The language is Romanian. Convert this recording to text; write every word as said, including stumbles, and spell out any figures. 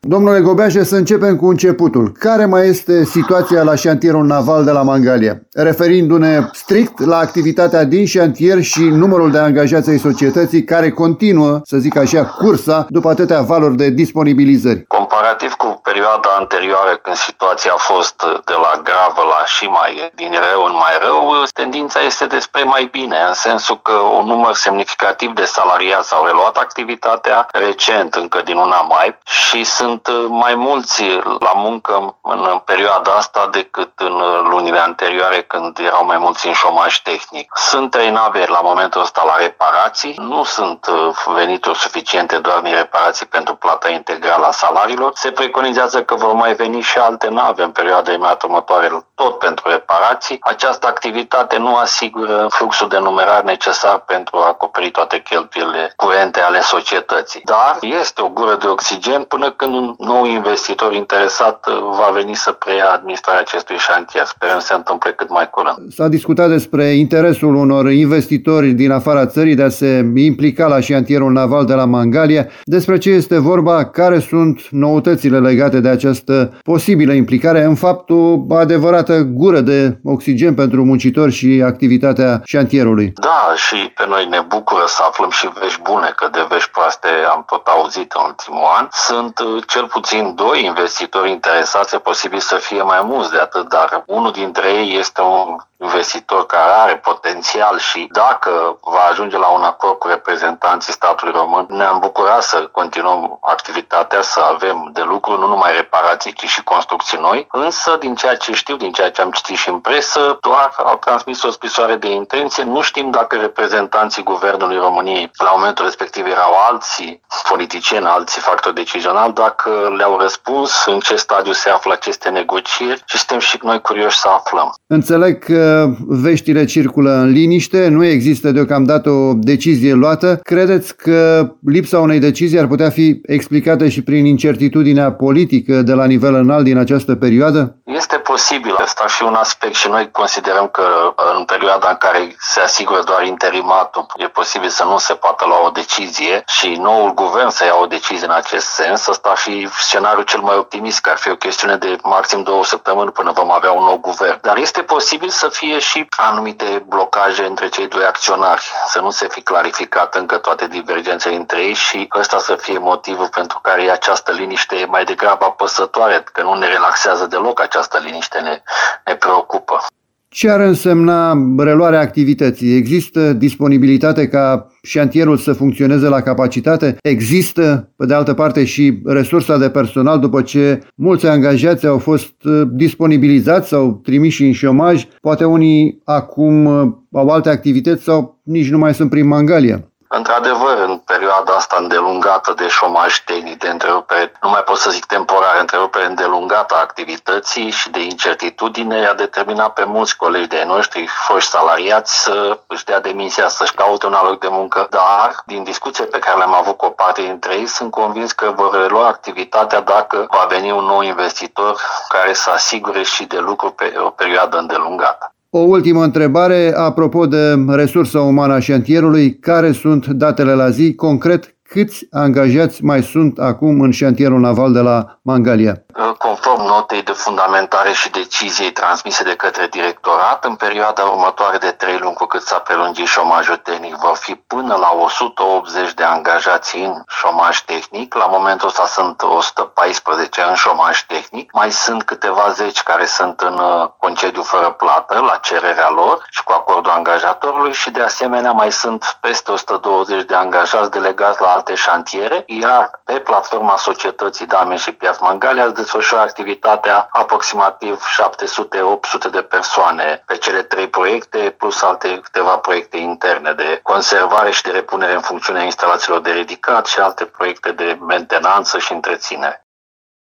Domnule Gobeașe, să începem cu începutul. Care mai este situația la șantierul naval de la Mangalia? Referindu-ne strict la activitatea din șantier și numărul de angajați ai societății care continuă, să zic așa, cursa după atâtea valuri de disponibilizări. Comparativ cu perioada anterioară, când situația a fost de la gravă la și mai din rău în mai rău, tendința este despre mai bine, în sensul că un număr semnificativ de salariați au reluat activitatea recent, încă din luna mai, și sunt mai mulți la muncă în perioada asta decât în lunile anterioare, când erau mai mulți în șomaj tehnic. Sunt trei nave la momentul ăsta la reparații, nu sunt venituri suficiente doar din reparații pentru plata integrală a salariilor. Se preconizează că vor mai veni și alte nave în perioada imediată următoare, tot pentru reparații. Această activitate nu asigură fluxul de numerar necesar pentru a acoperi toate cheltuielile curente ale societății. Dar este o gură de oxigen până când un nou investitor interesat va veni să preia administrarea acestui șantier. Sperăm să se întâmple cât mai curând. S-a discutat despre interesul unor investitori din afara țării de a se implica la șantierul naval de la Mangalia. Despre ce este vorba, care sunt noutățile legate de această posibilă implicare, în fapt o adevărată gură de oxigen pentru muncitori și activitatea șantierului. Da, și pe noi ne bucură să aflăm și vești bune, că de vești proaste am tot auzit în ultimul an. Sunt cel puțin doi investitori interesați, e posibil să fie mai mulți de atât, dar unul dintre ei este un investitor care are potențial și dacă va ajunge la un acord cu reprezentanții statului român, ne-am bucurat să continuăm activitatea, să avem de lucru nu numai reparații, ci și construcții noi. Însă, din ceea ce știu, din ceea ce am citit și în presă, doar au transmis o scrisoare de intenție. Nu știm dacă reprezentanții Guvernului României la momentul respectiv erau alții politicieni, alții factori decizionali, dacă le-au răspuns, în ce stadiu se află aceste negocieri, și suntem și noi curioși să aflăm. Înțeleg că veștile circulă în liniște, nu există deocamdată o decizie luată. Credeți că lipsa unei decizii ar putea fi explicată și prin incertitudinea politică de la nivel înalt din această perioadă? Este posibil. Asta și un aspect și noi considerăm că în perioada în care se asigură doar interimatul, e posibil să nu se poată lua o decizie și noul guvern să ia o decizie în acest sens. Asta ar fi scenariul cel mai optimist, că ar fi o chestiune de maxim două săptămâni până vom avea un nou guvern. Dar este posibil să fie și anumite blocaje între cei doi acționari, să nu se fi clarificat încă toate divergențele între ei și ăsta să fie motivul pentru care această liniște e mai degrabă apăsătoare, că nu ne relaxează deloc, această liniște ne, ne preocupă. Ce ar însemna reluarea activității? Există disponibilitate ca șantierul să funcționeze la capacitate? Există, pe de altă parte, și resursa de personal după ce mulți angajați au fost disponibilizați sau trimiși în șomaj? Poate unii acum au alte activități sau nici nu mai sunt prin Mangalia. Într-adevăr, în perioada asta îndelungată de șomaj tehnic, de întrerupere, nu mai pot să zic temporar, întrerupere îndelungată a activității și de incertitudine, a determinat pe mulți colegi de noștri, foști salariați, să își dea demisia, să-și caute un alt loc de muncă. Dar, din discuții pe care le-am avut cu o parte dintre ei, sunt convins că vor relua activitatea dacă va veni un nou investitor care să asigure și de lucru pe o perioadă îndelungată. O ultimă întrebare, apropo de resursa umană a șantierului, care sunt datele la zi? Concret, câți angajați mai sunt acum în șantierul naval de la Mangalia? Conform notei de fundamentare și deciziei transmise de către directorat, în perioada următoare de trei luni, cu cât s-a prelungit șomajul tehnic, vor fi până la o sută optzeci de angajați în șomaj tehnic. La momentul ăsta sunt o sută paisprezece în șomaj tehnic. Mai sunt câteva zeci care sunt în concediu fără plată, la cererea lor și cu acordul angajatorului, și de asemenea mai sunt peste o sută douăzeci de angajați delegați la alte șantiere, iar pe platforma societății Damen și Piaț Mangalia desfășoară activitatea aproximativ șapte sute - opt sute de persoane pe cele trei proiecte, plus alte câteva proiecte interne de conservare și de repunere în funcțiune a instalațiilor de ridicat și alte proiecte de mentenanță și întreținere.